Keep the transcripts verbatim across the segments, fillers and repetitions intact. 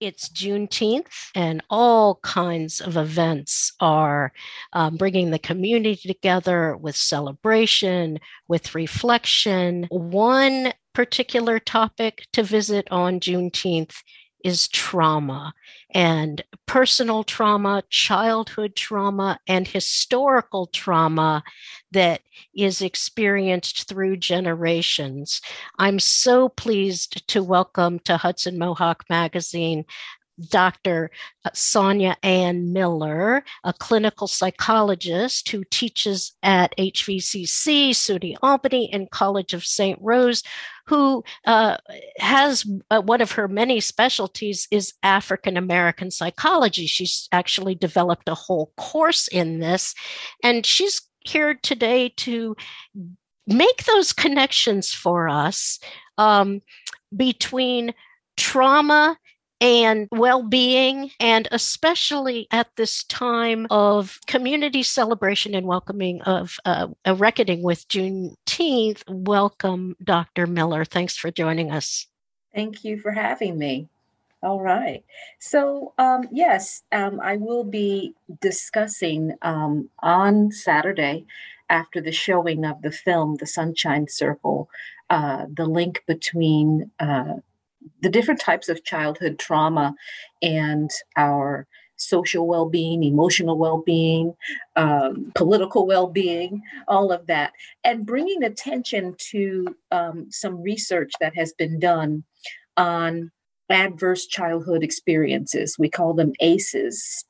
It's Juneteenth, and all kinds of events are um, bringing the community together with celebration, with reflection. One particular topic to visit on Juneteenth is trauma and personal trauma, childhood trauma, and historical trauma that is experienced through generations. I'm so pleased to welcome to Hudson Mohawk Magazine Doctor Sonia Ann Miller, a clinical psychologist who teaches at H V C C, S U N Y Albany, and College of Saint Rose, who uh, has uh, one of her many specialties is African American psychology. She's actually developed a whole course in this, and she's here today to make those connections for us um, between trauma and well-being, and especially at this time of community celebration and welcoming of uh, a reckoning with Juneteenth. Welcome, Doctor Miller. Thanks for joining us. Thank you for having me. All right. So, um, yes, um, I will be discussing um, on Saturday after the showing of the film, The Sunshine Circle, uh, the link between uh, the different types of childhood trauma and our social well-being, emotional well-being, um, political well-being, all of that, and bringing attention to um, some research that has been done on adverse childhood experiences. We call them A C Es.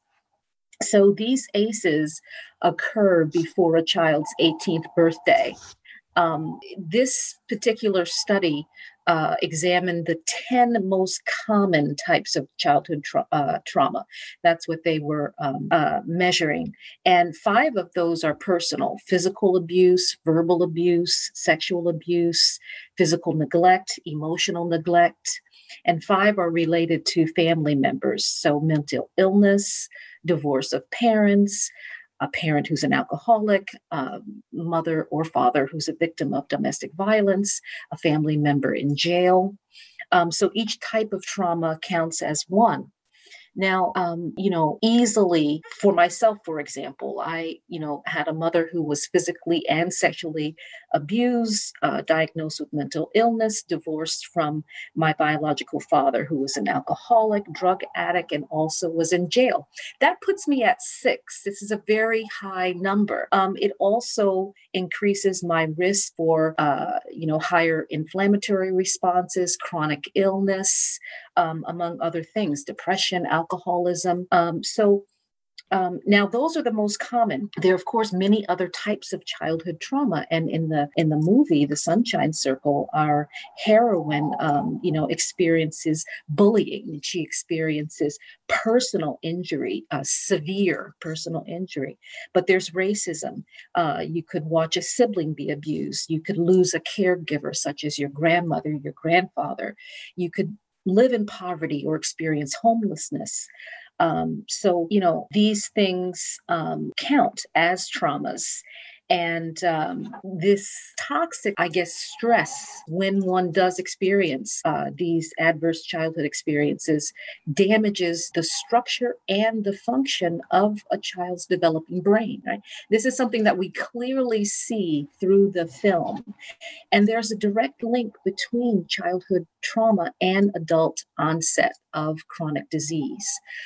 So these A C Es occur before a child's eighteenth birthday. Um, this particular study uh, examined the ten most common types of childhood tra- uh, trauma. That's what they were um, uh, measuring. And five of those are personal: physical abuse, verbal abuse, sexual abuse, physical neglect, emotional neglect. And five are related to family members. So mental illness, divorce of parents, a parent who's an alcoholic, a mother or father who's a victim of domestic violence, a family member in jail. Um, so each type of trauma counts as one. Now, um, you know, easily for myself, for example, I, you know, had a mother who was physically and sexually abused, uh, diagnosed with mental illness, divorced from my biological father, who was an alcoholic, drug addict, and also was in jail. That puts me at six. This is a very high number. Um, it also increases my risk for, uh, you know, higher inflammatory responses, chronic illness, um, among other things, depression, alcoholism. Um, so um, now those are the most common. There are, of course, many other types of childhood trauma. And in the in the movie, The Sunshine Circle, our heroine, um, you know, experiences bullying. She experiences personal injury, uh, severe personal injury. But there's racism. Uh, you could watch a sibling be abused. You could lose a caregiver, such as your grandmother, your grandfather. You could live in poverty or experience homelessness. Um, so, you know, these things um, count as traumas. And um, this toxic, I guess, stress when one does experience uh, these adverse childhood experiences damages the structure and the function of a child's developing brain, right? This is something that we clearly see through the film. And there's a direct link between childhood trauma and adult onset of chronic disease,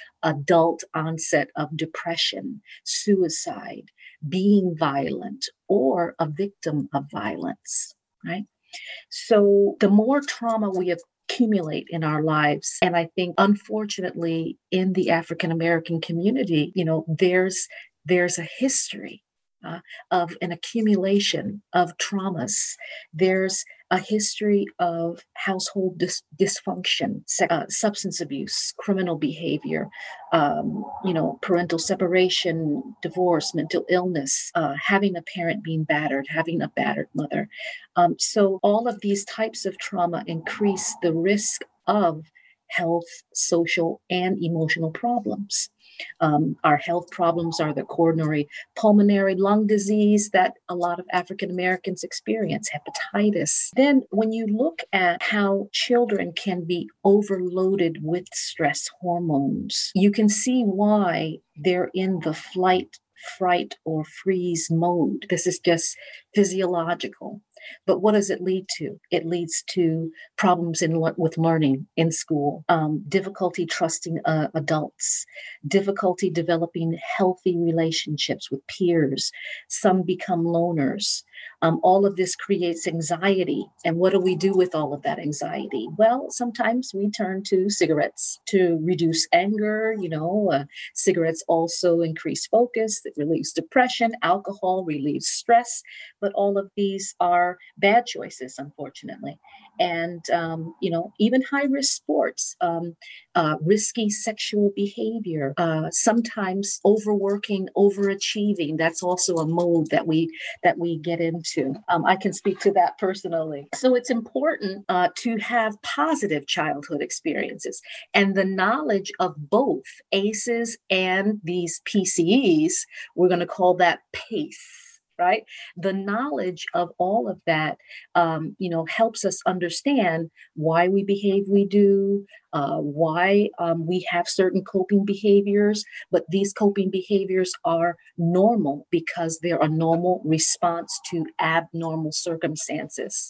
adult onset of depression, suicide, being violent, or a victim of violence, right? So the more trauma we accumulate in our lives, and I think unfortunately in the African American community, you know, there's there's a history uh, of an accumulation of traumas. There's a history of household dis- dysfunction, uh, substance abuse, criminal behavior, um, you know, parental separation, divorce, mental illness, uh, having a parent being battered, having a battered mother. Um, so all of these types of trauma increase the risk of health, social, and emotional problems. Um, our health problems are the coronary pulmonary lung disease that a lot of African Americans experience, hepatitis. Then, when you look at how children can be overloaded with stress hormones, you can see why they're in the flight, fright, or freeze mode. This is just physiological. But what does it lead to? It leads to problems in with learning in school, um, difficulty trusting uh, adults, difficulty developing healthy relationships with peers. Some become loners. Um, all of this creates anxiety. And what do we do with all of that anxiety? Well, sometimes we turn to cigarettes to reduce anger. You know, uh, cigarettes also increase focus, it relieves depression, alcohol relieves stress, but all of these are bad choices, unfortunately. And, um, you know, even high risk sports, um, uh, risky sexual behavior, uh, sometimes overworking, overachieving. That's also a mode that we that we get into. Um, I can speak to that personally. So it's important uh, to have positive childhood experiences, and the knowledge of both A C Es and these P C Es. We're going to call that PACE. Right? The knowledge of all of that, um, you know, helps us understand why we behave we do, uh, why um, we have certain coping behaviors, but these coping behaviors are normal because they're a normal response to abnormal circumstances.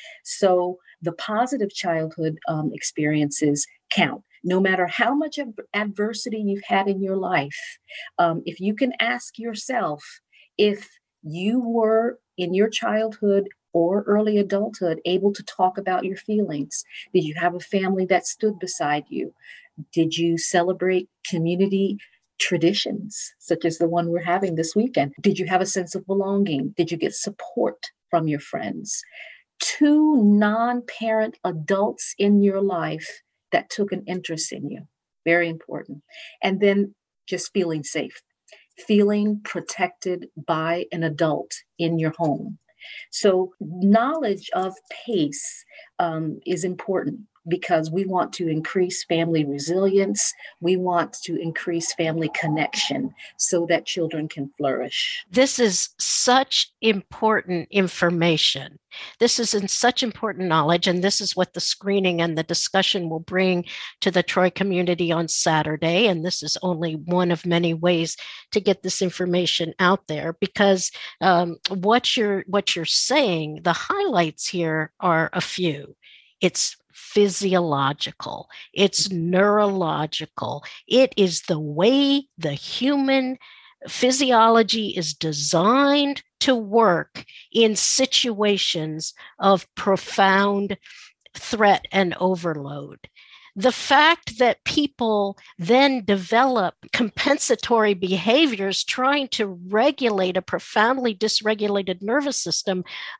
So the positive childhood um, experiences count. No matter how much of adversity you've had in your life, um, if you can ask yourself if you were in your childhood or early adulthood able to talk about your feelings? Did you have a family that stood beside you? Did you celebrate community traditions, such as the one we're having this weekend? Did you have a sense of belonging? Did you get support from your friends? Two non-parent adults in your life that took an interest in you. Very important. And then just feeling safe. Feeling protected by an adult in your home. So knowledge of PACE um, is important because we want to increase family resilience. We want to increase family connection so that children can flourish. This is such important information. This is in such important knowledge, and this is what the screening and the discussion will bring to the Troy community on Saturday. And this is only one of many ways to get this information out there, because um, what you're what you're saying, the highlights here are a few. It's physiological, it's neurological, it is the way the human physiology is designed to work in situations of profound threat and overload. The fact that people then develop compensatory behaviors trying to regulate a profoundly dysregulated nervous system,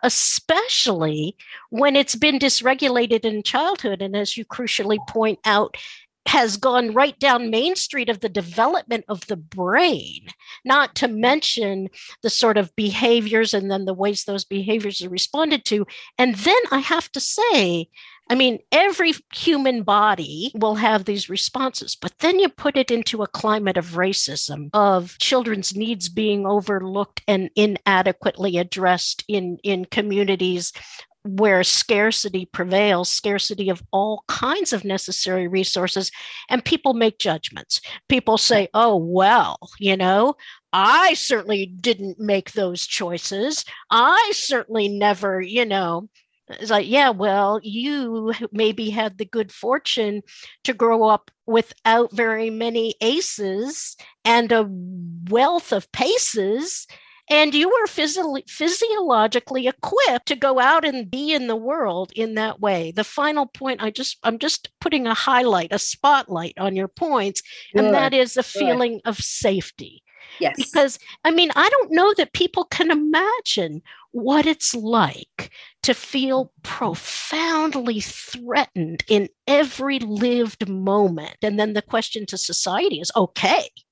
especially when it's been dysregulated in childhood, and as you crucially point out, has gone right down Main Street of the development of the brain, not to mention the sort of behaviors and then the ways those behaviors are responded to. And then I have to say, I mean, every human body will have these responses, but then you put it into a climate of racism, of children's needs being overlooked and inadequately addressed in, in communities where scarcity prevails, scarcity of all kinds of necessary resources, and people make judgments. People say, oh, well, you know, I certainly didn't make those choices. I certainly never, you know, it's like, yeah, well, you maybe had the good fortune to grow up without very many aces and a wealth of paces, and you were physio- physiologically equipped to go out and be in the world in that way. The final point, I just, I'm just putting a highlight, a spotlight on your points, good, and that is a good feeling of safety. Yes. Because, I mean, I don't know that people can imagine what it's like to feel profoundly threatened in every lived moment. And then the question to society is, okay,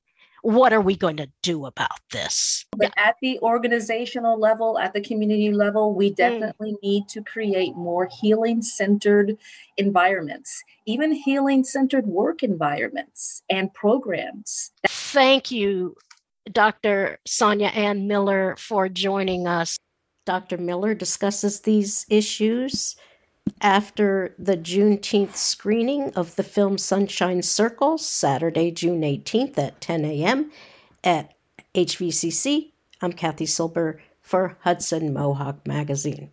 what are we going to do about this? But at the organizational level, at the community level, we definitely mm. need to create more healing-centered environments, even healing-centered work environments and programs. Thank you, Doctor Sonia Ann Miller, for joining us. Doctor Miller discusses these issues after the Juneteenth screening of the film Sunshine Circle, Saturday, June eighteenth at ten a.m. at H V C C. I'm Kathy Silber for Hudson Mohawk Magazine.